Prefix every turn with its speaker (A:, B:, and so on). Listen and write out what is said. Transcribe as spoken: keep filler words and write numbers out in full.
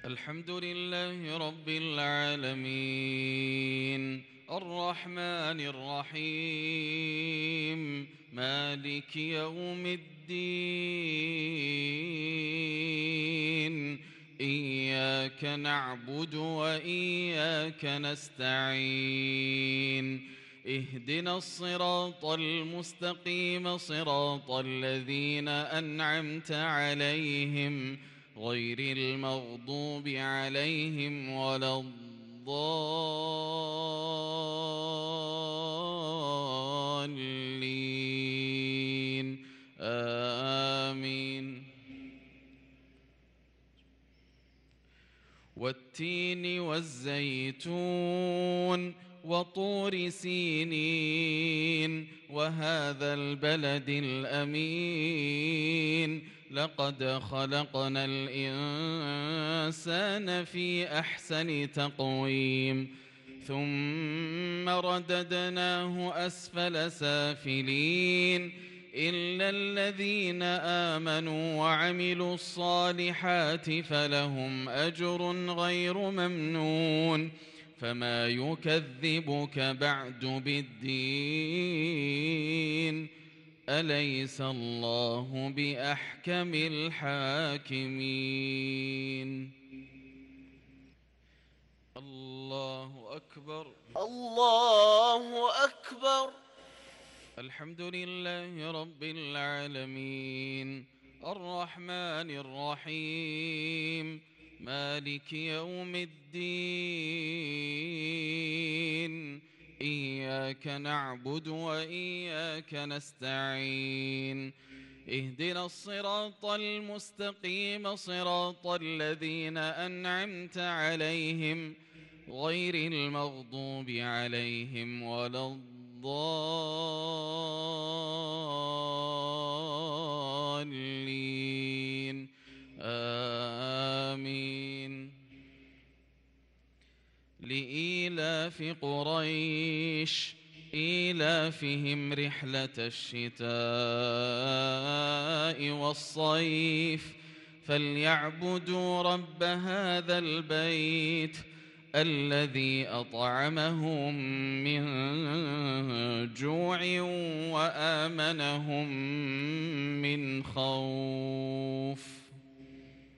A: الحمد لله رب العالمين الرحمن الرحيم مالك يوم الدين إياك نعبد وإياك نستعين اهدنا الصراط المستقيم صراط الذين أنعمت عليهم غير المغضوب عليهم ولا الضالين آمين. والتين والزيتون وطور سينين وهذا البلد الأمين لقد خلقنا الإنسان في أحسن تقويم ثم رددناه أسفل سافلين إلا الذين آمنوا وعملوا الصالحات فلهم أجر غير ممنون فما يكذبك بعد بالدين أليس الله بأحكم الحاكمين. الله أكبر
B: الله أكبر.
A: الحمد لله رب العالمين الرحمن الرحيم مالك يوم الدين إياك نعبد وإياك نستعين اهدنا الصراط المستقيم صراط الذين أنعمت عليهم غير المغضوب عليهم ولا الضالين آمين. لإيلاف قريش إيلافهم رحلة الشتاء والصيف فليعبدوا رب هذا البيت الذي أطعمهم من جوع وآمنهم من خوف.